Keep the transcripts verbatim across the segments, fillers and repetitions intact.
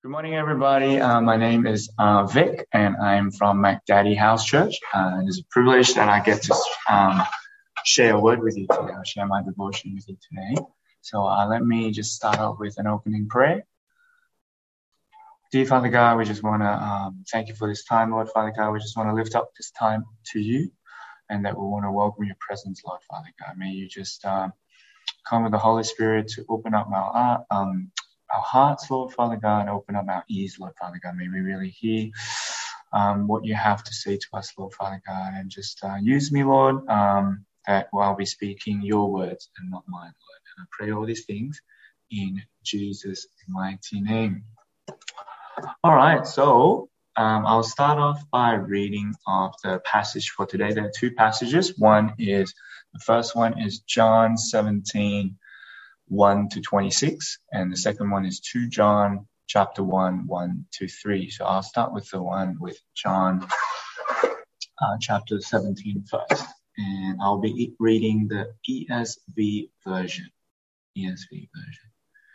Good morning, everybody. Uh, my name is uh, Vic, and I'm from McDaddy House Church. Uh, it's a privilege that I get to um, share a word with you today. I'll share my devotion with you today. So uh, let me just start off with an opening prayer. Dear Father God, we just want to um, thank you for this time, Lord Father God. We just want to lift up this time to you, and that we want to welcome your presence, Lord Father God. May you just um, come with the Holy Spirit to open up our um, our hearts, Lord Father God, and open up our ears, Lord Father God. May we really hear um, what you have to say to us, Lord Father God, and just uh, use me, Lord, um, that while we're speaking your words and not mine, Lord. And I pray all these things in Jesus' mighty name. All right, so um, I'll start off by reading of the passage for today. There are two passages. One is, the first one is John seventeen, one to twenty-six, and the second one is Second John chapter one, one to three. So I'll start with the one with John uh, chapter seventeen first, and I'll be reading the E S V version. E S V version.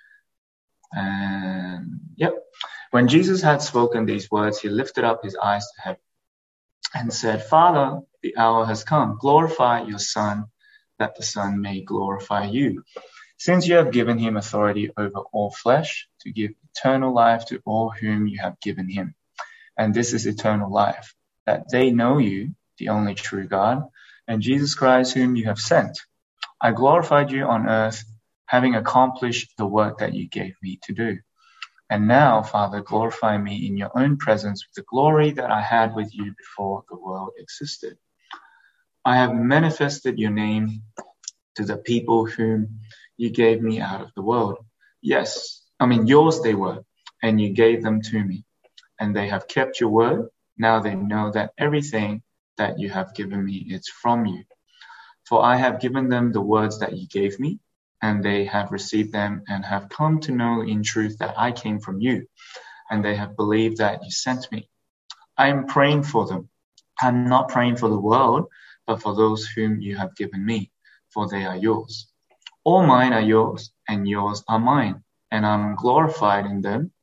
And yep, when Jesus had spoken these words, he lifted up his eyes to heaven and said, Father, the hour has come. Glorify your Son, that the Son may glorify you. Since you have given him authority over all flesh, to give eternal life to all whom you have given him. And this is eternal life, that they know you, the only true God, and Jesus Christ whom you have sent. I glorified you on earth, having accomplished the work that you gave me to do. And now, Father, glorify me in your own presence with the glory that I had with you before the world existed. I have manifested your name to the people whom you gave me out of the world. Yes, I mean, yours they were, and you gave them to me. And they have kept your word. Now they know that everything that you have given me is from you. For I have given them the words that you gave me, and they have received them and have come to know in truth that I came from you, and they have believed that you sent me. I am praying for them. I'm not praying for the world, but for those whom you have given me, for they are yours. All mine are yours, and yours are mine, and I'm glorified in them.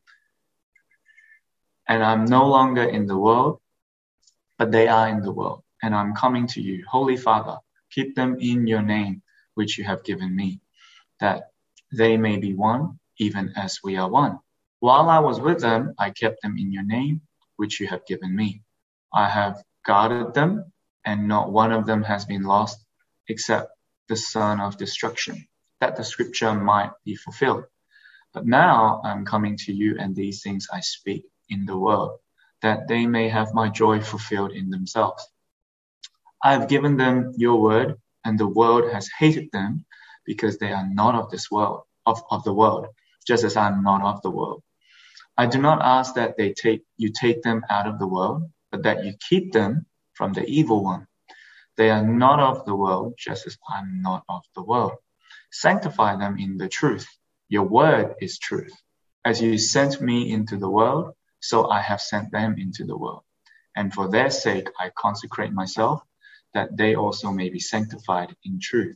And I'm no longer in the world, but they are in the world, and I'm coming to you. Holy Father, keep them in your name, which you have given me, that they may be one, even as we are one. While I was with them, I kept them in your name, which you have given me. I have guarded them, and not one of them has been lost, except the son of destruction, that the scripture might be fulfilled. But now I'm coming to you, and these things I speak in the world, that they may have my joy fulfilled in themselves. I have given them your word, and the world has hated them, because they are not of this world, of, of the world, just as I'm not of the world. I do not ask that they take you take them out of the world, but that you keep them from the evil one. They are not of the world, just as I'm not of the world. Sanctify them in the truth. Your word is truth. As you sent me into the world, so I have sent them into the world. And for their sake I consecrate myself, that they also may be sanctified in truth.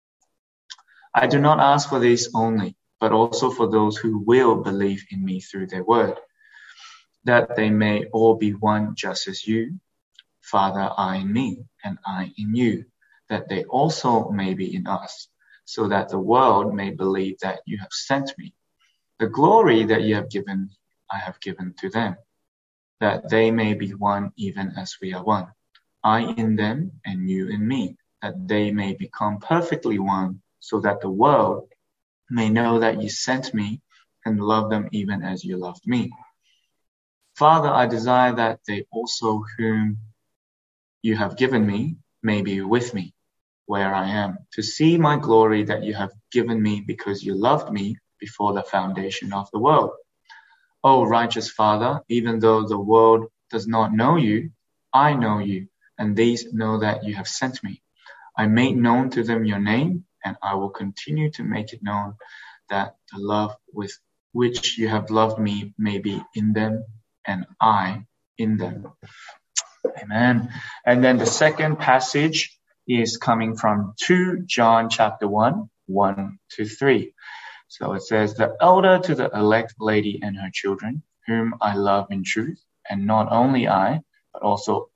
I do not ask for these only, but also for those who will believe in me through their word, that they may all be one just as you, Father, are in me, and I in you, that they also may be in us, so that the world may believe that you have sent me. The glory that you have given, I have given to them, that they may be one even as we are one. I in them, and you in me, that they may become perfectly one, so that the world may know that you sent me and love them even as you loved me. Father, I desire that they also whom you have given me may be with me where I am, to see my glory that you have given me because you loved me before the foundation of the world. O righteous Father, even though the world does not know you, I know you, and these know that you have sent me. I made known to them your name, and I will continue to make it known, that the love with which you have loved me may be in them, and I in them. Amen. And then the second passage is coming from Second John chapter one, one to three. So it says, the elder to the elect lady and her children, whom I love in truth, and not only I, but also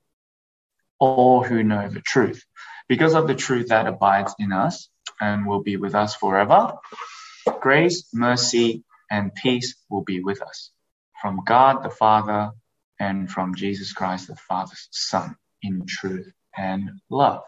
all who know the truth, because of the truth that abides in us and will be with us forever. Grace, mercy, and peace will be with us from God the Father and from Jesus Christ the Father's Son, in truth and love.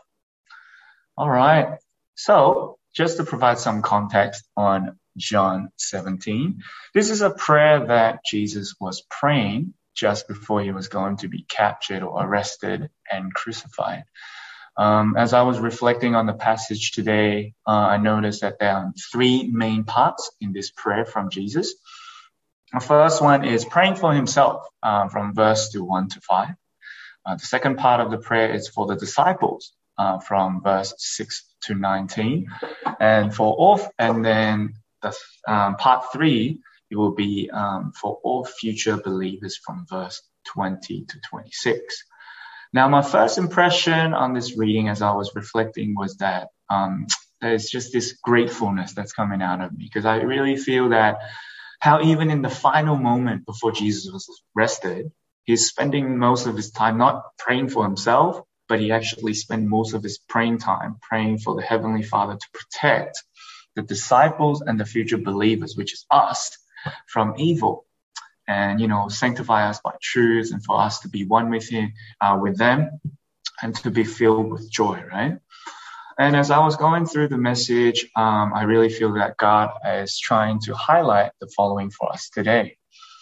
All right. So just to provide some context on John seventeen, this is a prayer that Jesus was praying just before he was going to be captured or arrested and crucified. Um, as I was reflecting on the passage today, uh, I noticed that there are three main parts in this prayer from Jesus. The first one is praying for himself, uh, from verse to one to five. Uh, the second part of the prayer is for the disciples, uh, from verse six to nineteen. And for all, and then the um, part three, it will be um, for all future believers from verse twenty to twenty-six. Now, my first impression on this reading as I was reflecting was that um, there's just this gratefulness that's coming out of me, because I really feel that how even in the final moment before Jesus was arrested, he's spending most of his time not praying for himself, but he actually spent most of his praying time praying for the Heavenly Father to protect the disciples and the future believers, which is us, from evil. And, you know, sanctify us by truth, and for us to be one with him, uh, with them, and to be filled with joy, right? And as I was going through the message, um, I really feel that God is trying to highlight the following for us today.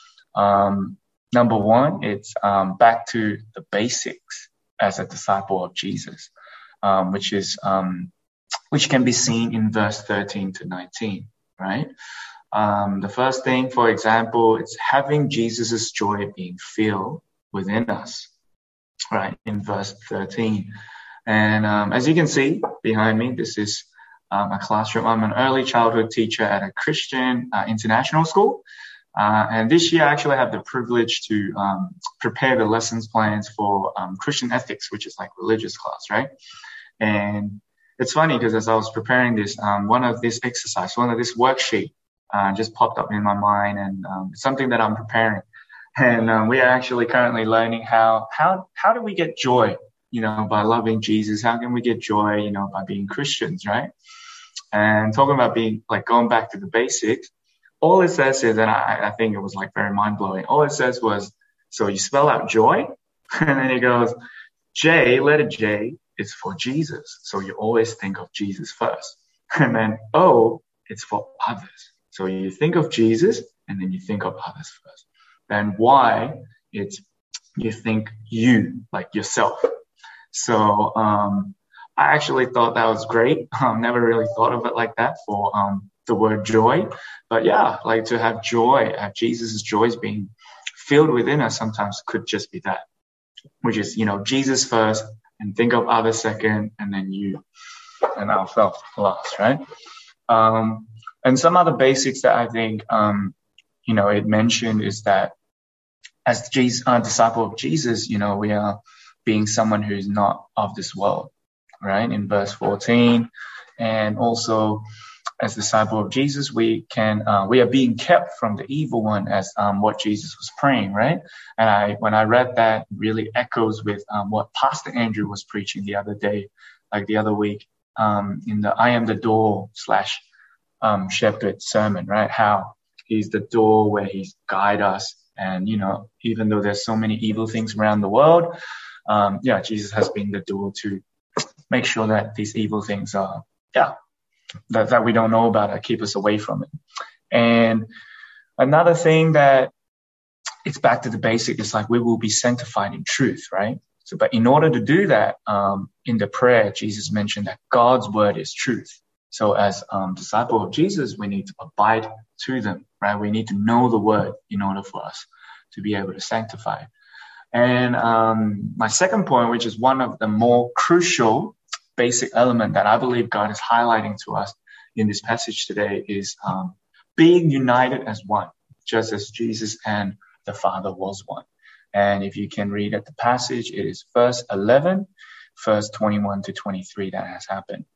Um, number one, it's um, back to the basics as a disciple of Jesus, um, which is um, which can be seen in verse thirteen to nineteen, right? Um, the first thing, for example, it's having Jesus's joy being filled within us, right? In verse thirteen. And um, as you can see behind me, this is um, a classroom. I'm an early childhood teacher at a Christian uh, international school. Uh, and this year I actually have the privilege to um, prepare the lessons plans for um, Christian ethics, which is like religious class, right? And it's funny because as I was preparing this, um, one of this exercise, one of this worksheet, Uh, just popped up in my mind, and um, it's something that I'm preparing. And um, we are actually currently learning how how how do we get joy, you know, by loving Jesus? How can we get joy, you know, by being Christians, right? And talking about being like going back to the basics, all it says is, and I, I think it was like very mind blowing. All it says was, so you spell out joy, and then it goes J, letter J, is for Jesus. So you always think of Jesus first, and then O, it's for others. So you think of Jesus, and then you think of others first. Then Y, it's you think you, like yourself. So um, I actually thought that was great. I've never really thought of it like that for um, the word joy. But yeah, like to have joy, have Jesus' joys being filled within us sometimes could just be that, which is, you know, Jesus first, and think of others second, and then you and ourselves last, right? Um, And some other basics that I think, um, you know, it mentioned is that as Jesus, a disciple of Jesus, you know, we are being someone who is not of this world, right? In verse fourteen. And also as disciple of Jesus, we can, uh, we are being kept from the evil one, as um, what Jesus was praying, right? And I, when I read that, it really echoes with um, what Pastor Andrew was preaching the other day, like the other week, um, in the I am the door slash Um, shepherd sermon, right? How he's the door where he's guide us. And, you know, even though there's so many evil things around the world, um, yeah, Jesus has been the door to make sure that these evil things are, yeah, that, that we don't know about it, keep us away from it. And another thing that it's back to the basic, is like we will be sanctified in truth, right? So, but in order to do that, um, in the prayer, Jesus mentioned that God's word is truth. So as um, disciple of Jesus, we need to abide to them, right? We need to know the word in order for us to be able to sanctify. And um, my second point, which is one of the more crucial basic element that I believe God is highlighting to us in this passage today, is um, being united as one, just as Jesus and the Father was one. And if you can read at the passage, it is verse eleven, verse twenty-one to twenty-three that has happened.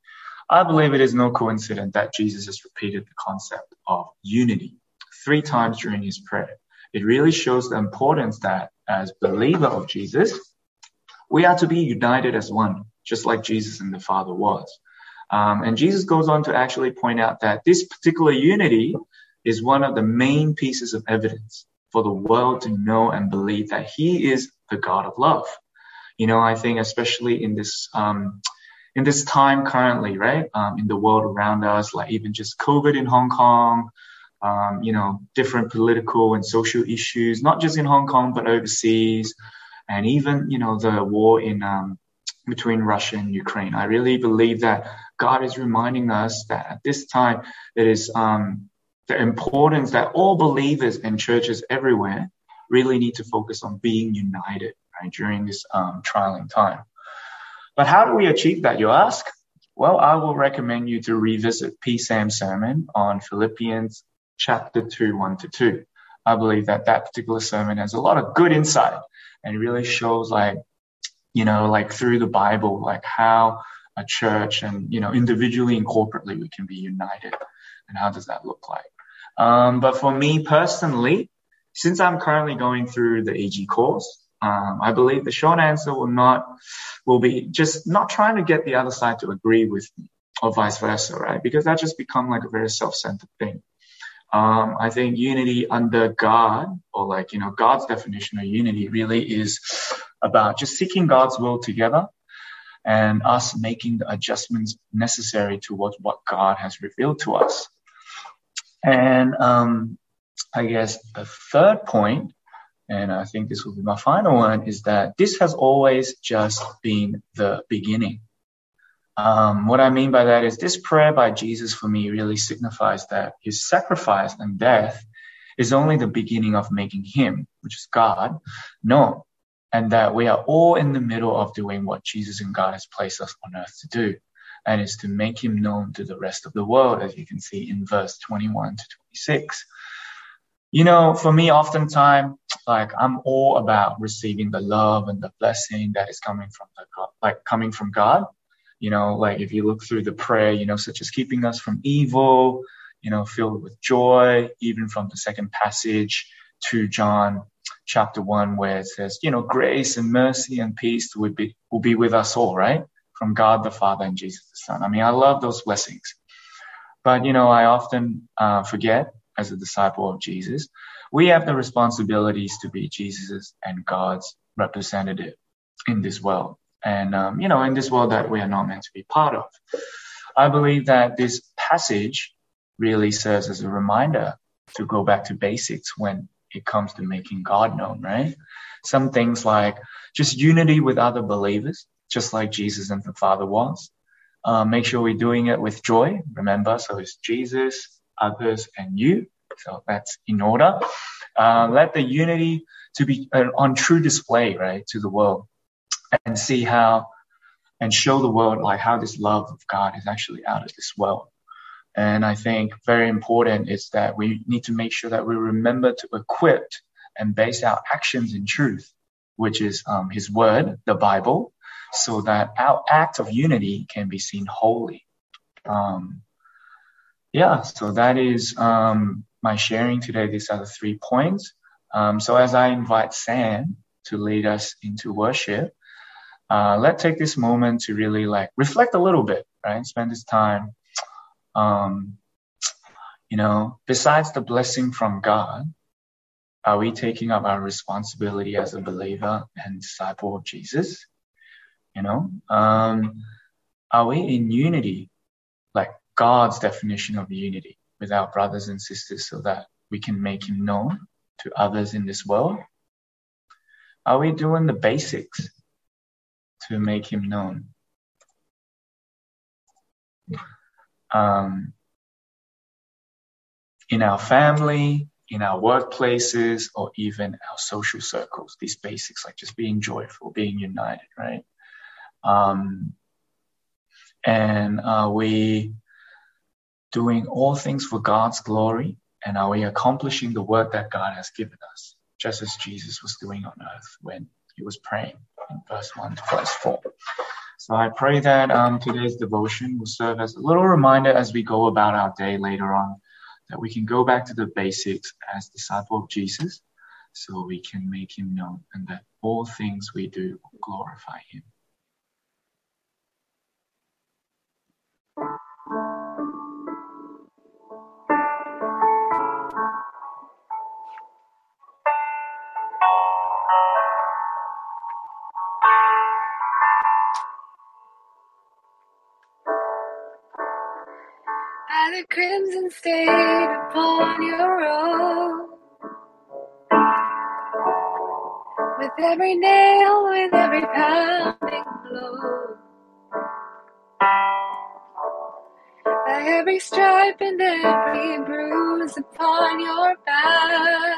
I believe it is no coincidence that Jesus has repeated the concept of unity three times during his prayer. It really shows the importance that as believer of Jesus, we are to be united as one, just like Jesus and the Father was. Um, and Jesus goes on to actually point out that this particular unity is one of the main pieces of evidence for the world to know and believe that he is the God of love. You know, I think especially in this um, in this time currently, right, um, in the world around us, like even just COVID in Hong Kong, um, you know, different political and social issues, not just in Hong Kong, but overseas, and even, you know, the war in um, between Russia and Ukraine. I really believe that God is reminding us that at this time, it is um, the importance that all believers and churches everywhere really need to focus on being united, right, during this um, trialing time. But how do we achieve that, you ask? Well, I will recommend you to revisit P. Sam's sermon on Philippians chapter two, one to two. I believe that that particular sermon has a lot of good insight and really shows, like, you know, like through the Bible, like how a church and, you know, individually and corporately we can be united. And how does that look like? Um, but for me personally, since I'm currently going through the A G course, um, I believe the short answer will not, will be just not trying to get the other side to agree with me or vice versa, right? Because that just become like a very self-centered thing. Um, I think unity under God, or like, you know, God's definition of unity really is about just seeking God's will together and us making the adjustments necessary towards what God has revealed to us. And um, I guess the third point, and I think this will be my final one, is that this has always just been the beginning. Um, what I mean by that is this prayer by Jesus for me really signifies that his sacrifice and death is only the beginning of making him, which is God, known, and that we are all in the middle of doing what Jesus and God has placed us on earth to do, and is to make him known to the rest of the world, as you can see in verse twenty-one to twenty-six. You know, for me, oftentimes, like, I'm all about receiving the love and the blessing that is coming from the God, like coming from God. You know, like if you look through the prayer, you know, such as keeping us from evil, you know, filled with joy, even from the second passage to John chapter one, where it says, you know, grace and mercy and peace will be, will be with us all, right? From God the Father and Jesus the Son. I mean, I love those blessings. But, you know, I often uh, forget, as a disciple of Jesus, we have the responsibilities to be Jesus's and God's representative in this world. And, um, you know, in this world that we are not meant to be part of. I believe that this passage really serves as a reminder to go back to basics when it comes to making God known, right? Some things like just unity with other believers, just like Jesus and the Father was. Uh, make sure we're doing it with joy. Remember, so it's Jesus, others, and you. So that's in order. Uh, let the unity to be uh, on true display, right, to the world, and see how, and show the world like how this love of God is actually out of this world. And I think very important is that we need to make sure that we remember to equip and base our actions in truth, which is um, his word, the Bible, so that our act of unity can be seen holy. Um, yeah, so that is um, my sharing today. These are the three points. Um, so as I invite Sam to lead us into worship, uh, let's take this moment to really like reflect a little bit, right? Spend this time. Um, you know, besides the blessing from God, are we taking up our responsibility as a believer and disciple of Jesus? You know, um, are we in unity, like God's definition of unity, with our brothers and sisters so that we can make him known to others in this world? Are we doing the basics to make him known? Um, in our family, in our workplaces, or even our social circles, these basics like just being joyful, being united, right? Um, and are we doing all things for God's glory? And are we accomplishing the work that God has given us, just as Jesus was doing on earth when he was praying in verse one to verse four? So I pray that um, today's devotion will serve as a little reminder as we go about our day later on, that we can go back to the basics as disciple of Jesus, so we can make him known, and that all things we do will glorify him. By the crimson stain upon your robe, with every nail, with every pounding blow, by every stripe and every bruise upon your back,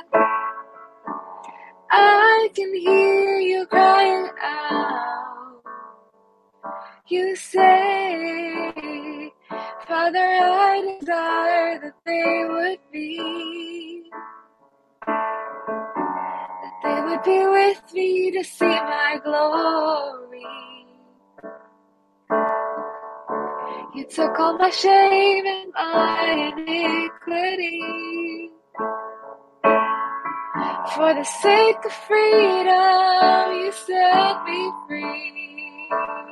I can hear you crying out. You say, Father, I desire that they would be, that they would be with me to see my glory. You took all my shame and my iniquity. For the sake of freedom, you set me free.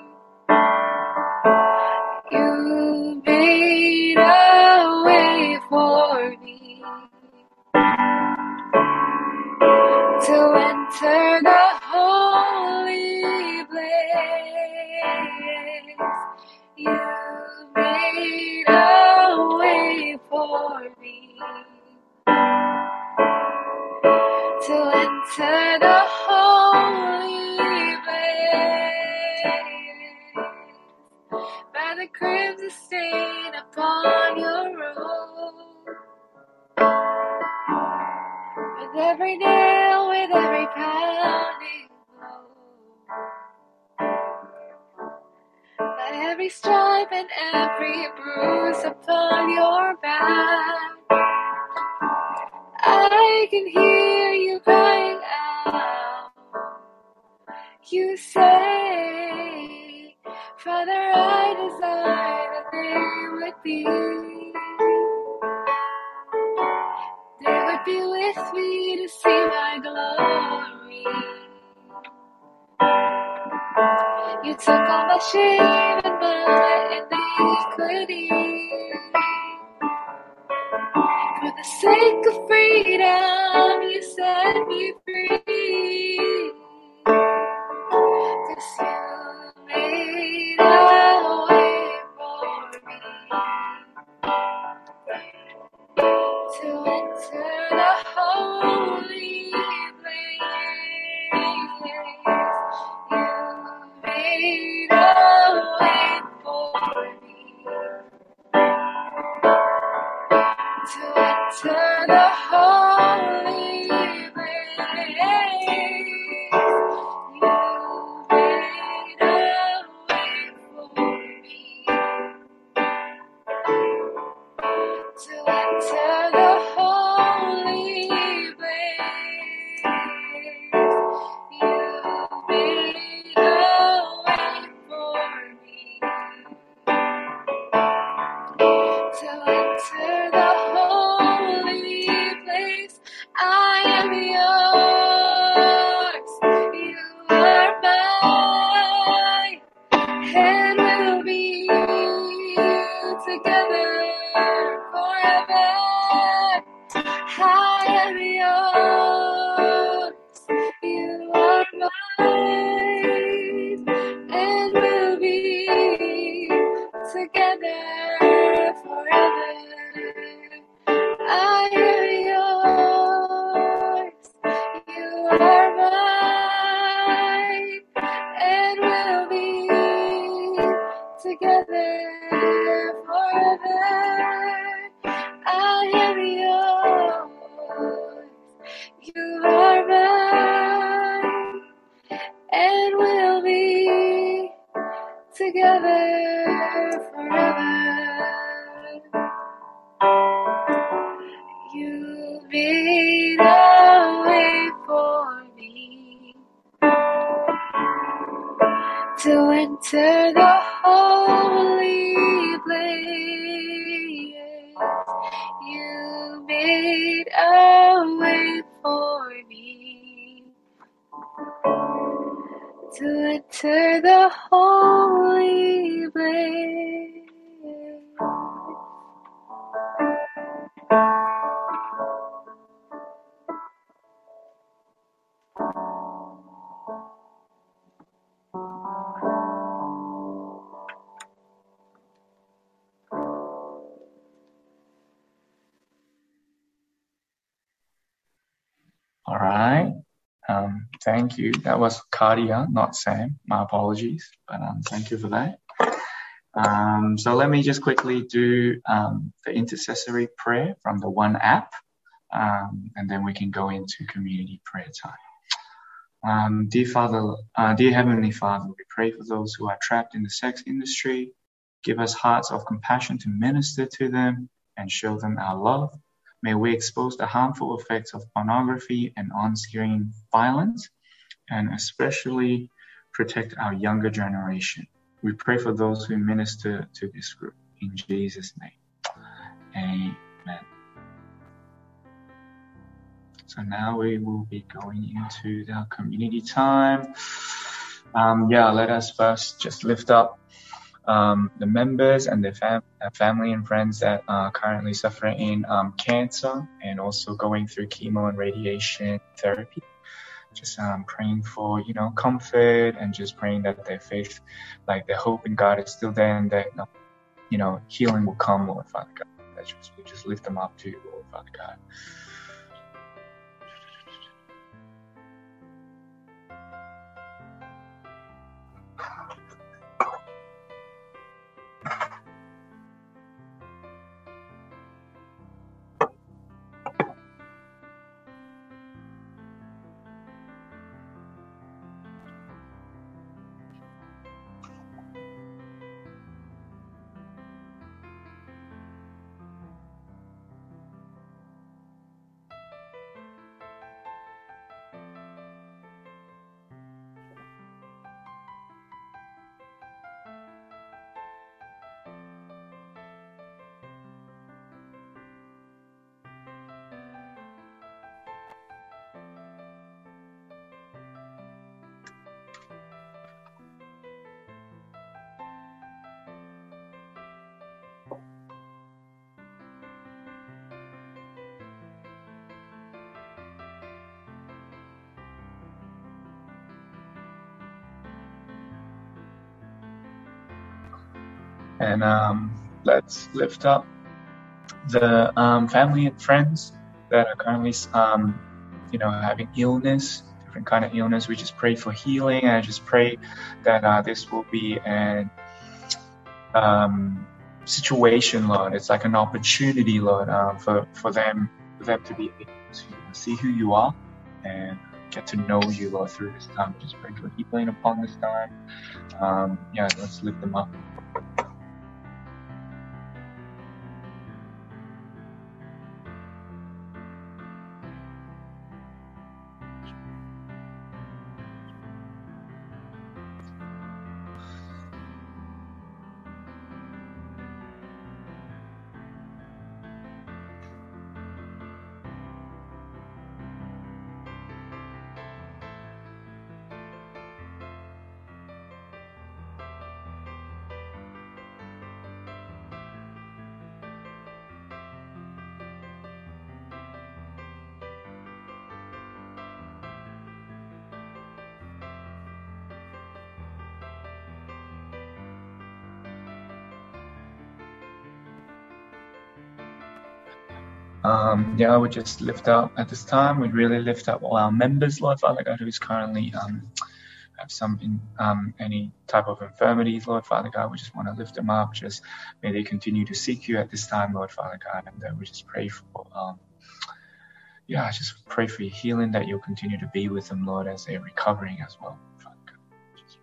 You made a way for me to enter the holy place. You made a way for me to enter the holy place. By the crimson stain upon your robe, with every nail, with every pounding blow, by every stripe and every bruise upon your back, I can hear you crying out. You say, Father, I desire that they would be, they would be with me to see my glory. You took all my shame and my iniquity. For the sake of freedom, you set me free. 'Cause you made a way for me to enter the holy place. You made a way for me to enter the holy place. You made a way for me to enter the holy place. You made a way for me to enter the holy place. I am yours, you are mine, and we'll be together forever. I am yours, you are mine, and we'll be together forever. I am yours, you are mine, and we'll be together forever. I am yours, you are mine, and we'll be together forever. You made a way for me to enter the holy place. You made a way for me to enter the holy place. All right. Um, thank you. That was Kadia, not Sam. My apologies, but um, thank you for that. Um, so let me just quickly do um, the intercessory prayer from the One app, um, and then we can go into community prayer time. Um, dear Father, uh, dear Heavenly Father, we pray for those who are trapped in the sex industry. Give us hearts of compassion to minister to them and show them our love. May we expose the harmful effects of pornography and on-screen violence, and especially protect our younger generation. We pray for those who minister to this group. In Jesus' name, amen. So now we will be going into our community time. Um, yeah, let us first just lift up um, the members and their fam- uh, family and friends that are currently suffering in um, cancer and also going through chemo and radiation therapy. Just um, praying for, you know, comfort and just praying that their faith, like their hope in God is still there and that, you know, healing will come, Lord Father God. That just, we just lift them up to you, Lord Father God. And um, let's lift up the um, family and friends that are currently, um, you know, having illness, different kind of illness. We just pray for healing, and I just pray that uh, this will be an um, situation, Lord. It's like an opportunity, Lord, uh, for for them, for them to be able to see who you are and get to know you, Lord, through this time. Just pray for healing upon this time. Um, yeah, let's lift them up. Um, yeah, we just lift up at this time. We really lift up all our members, Lord Father God, who's currently um, have some in, um, any type of infirmities, Lord Father God. We just want to lift them up. Just may they continue to seek you at this time, Lord Father God, and that we just pray for, um, yeah, just pray for your healing, that you'll continue to be with them, Lord, as they're recovering as well, Father God. Just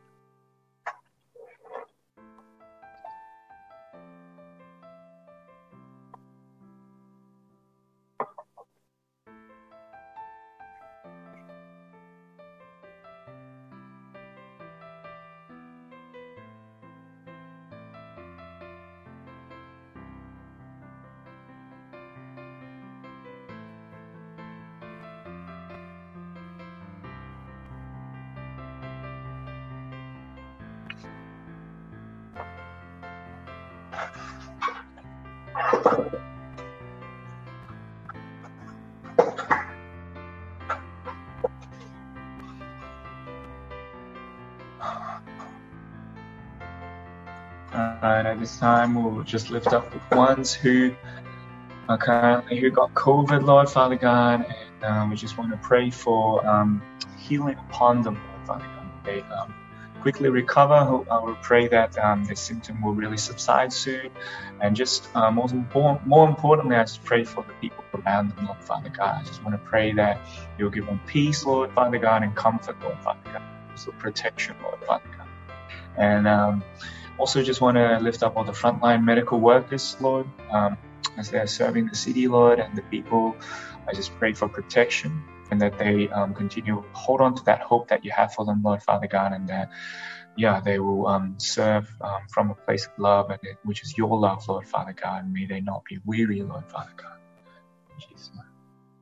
Alright, at this time we'll just lift up the ones who are currently who got COVID, Lord Father God, and um, we just want to pray for um, healing upon them, Lord Father God. They um, quickly recover. I will pray that um, the symptom will really subside soon, and just uh, most important, more importantly, I just pray for the people around them, Lord Father God. I just want to pray that you'll give them peace, Lord Father God, and comfort, Lord Father God, also protection, Lord Father God, and um, also just want to lift up all the frontline medical workers, Lord, um, as they're serving the city, Lord, and the people. I just pray for protection, and that they um, continue to hold on to that hope that you have for them, Lord Father God, and that, yeah, they will um, serve um, from a place of love, and it, which is your love, Lord Father God, and may they not be weary, Lord Father God. In Jesus' name.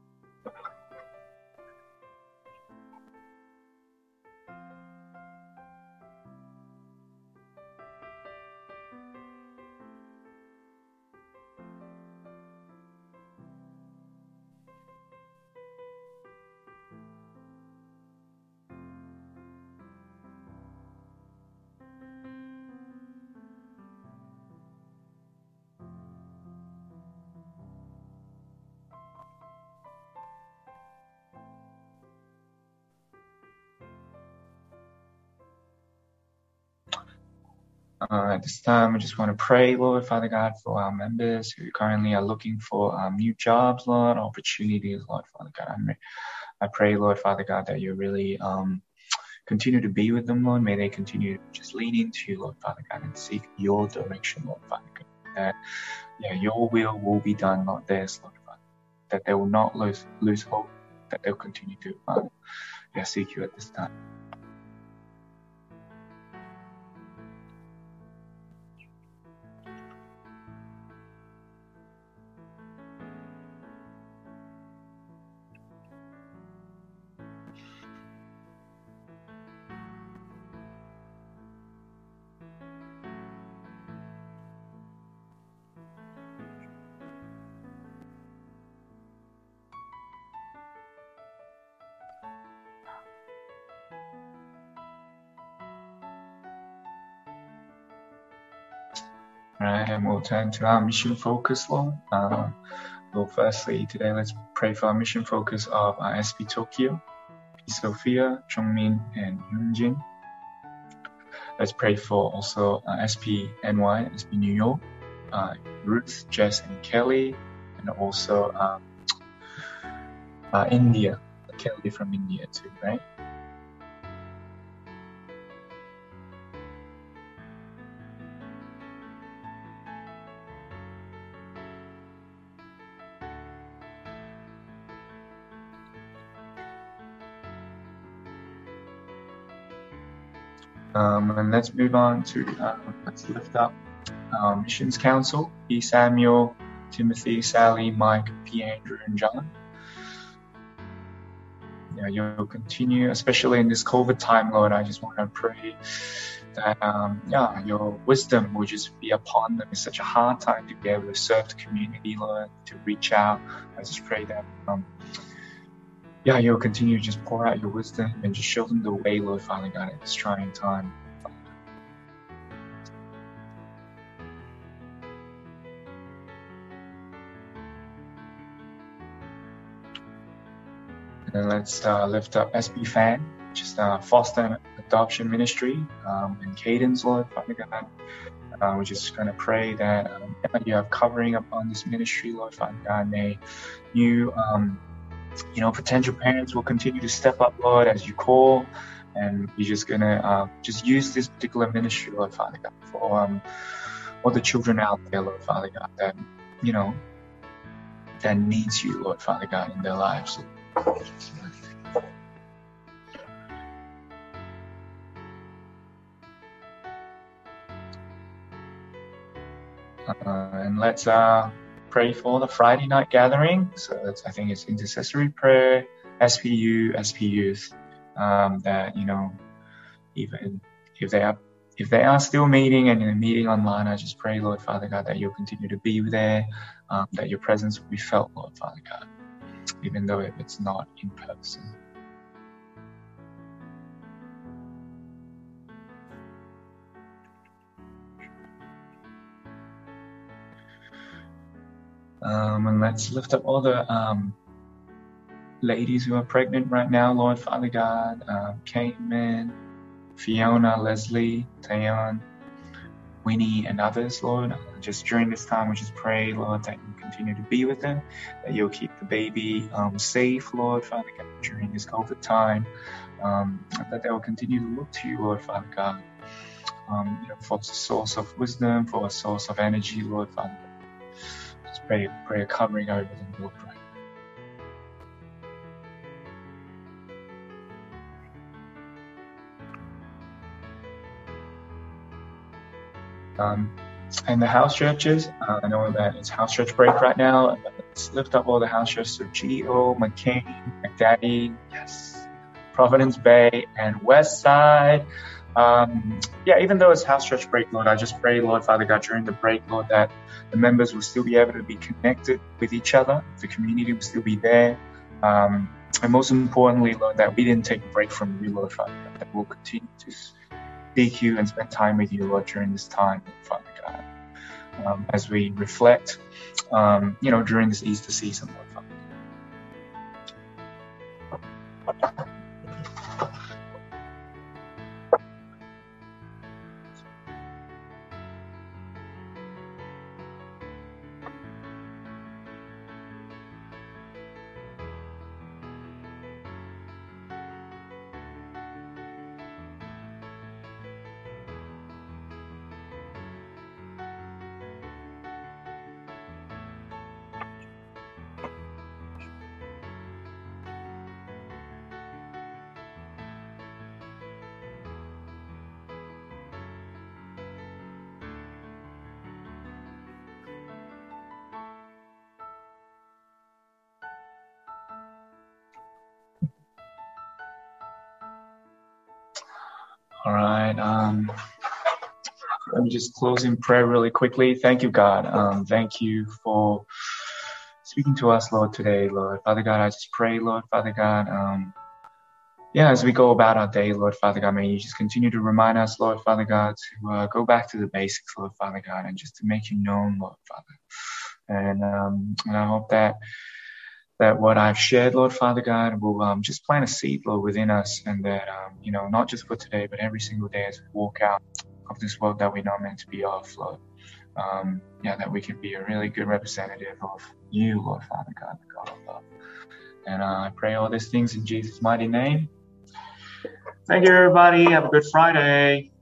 Uh, at this time, I just want to pray, Lord Father God, for our members who currently are looking for um, new jobs, Lord, opportunities, Lord Father God. I, I pray, Lord Father God, that you really um, continue to be with them, Lord. May they continue to just lean into you, Lord Father God, and seek your direction, Lord Father God. That, yeah, your will will be done, not theirs, Lord Father. That they will not lose lose hope. That they'll continue to uh, yeah, seek you at this time. Alright, and we'll turn to our mission focus, Lord. Um, well, firstly, today let's pray for our mission focus of uh, S P Tokyo, P Sophia, Chongmin, and Hyunjin. Let's pray for also uh, S P N Y, S P New York, uh, Ruth, Jess, and Kelly, and also um, uh, India, Kelly from India too, right? Um, and let's move on to, uh, let's lift up uh, Missions Council, P. Samuel, Timothy, Sally, Mike, P. Andrew, and John. Yeah, you'll continue, especially in this COVID time, Lord. I just want to pray that, um, yeah, your wisdom will just be upon them. It's such a hard time to be able to serve the community, Lord, to reach out. I just pray that, um, yeah, you'll continue to just pour out your wisdom and just show them the way, Lord Father God, at this trying time. And let's uh, lift up S B Fan, which is the foster adoption ministry, um, and Cadence, Lord Father God. Uh, we're just going to pray that um, you have covering upon this ministry, Lord Father God. May you, um, you know, potential parents will continue to step up, Lord, as you call, and you're just going to uh, just use this particular ministry, Lord Father God, for um, all the children out there, Lord Father God, that, you know, that needs you, Lord Father God, in their lives. Uh, and let's uh, pray for the Friday night gathering. So that's, I think it's intercessory prayer, S P U, S P Youth, um, that, you know, even if they are if they are still meeting and you're meeting online, I just pray, Lord Father God, that you'll continue to be there, um, that your presence will be felt, Lord Father God, even though if it's not in person. Um, and let's lift up all the um, ladies who are pregnant right now, Lord Father God, um, Caitlin, Fiona, Leslie, Tayon, Winnie, and others, Lord. Just during this time, we just pray, Lord, that you continue to be with them, that you'll keep the baby um, safe, Lord Father God, during this COVID time, um, that they will continue to look to you, Lord Father God, um, you know, for a source of wisdom, for a source of energy, Lord Father God. Just pray, pray a covering over them, Lord, right. Um, and the house churches, uh, I know that it's house church break right now. Let's lift up all the house churches, so Geo, McCain, McDaddy, yes, Providence Bay, and West Side. Um, yeah, even though it's house church break, Lord, I just pray, Lord Father God, during the break, Lord, that the members will still be able to be connected with each other, the community will still be there, um, and most importantly, Lord, that we didn't take a break from you, Lord Father God, that we'll continue to seek you and spend time with you, Lord, during this time, Lord Father God, um, as we reflect, um, you know, during this Easter season, Lord Father God. All right. Um, let me just close in prayer really quickly. Thank you, God. Um, thank you for speaking to us, Lord, today, Lord. Father God, I just pray, Lord, Father God, um, yeah, as we go about our day, Lord, Father God, may you just continue to remind us, Lord, Father God, to uh, go back to the basics, Lord, Father God, and just to make you known, Lord, Father. And, um, and I hope that that what I've shared, Lord Father God, will um, just plant a seed, Lord, within us, and that, um, you know, not just for today, but every single day as we walk out of this world that we're not meant to be of, Lord. Um, yeah, that we can be a really good representative of you, Lord Father God, the God of love. And uh, I pray all these things in Jesus' mighty name. Thank you, everybody. Have a good Friday.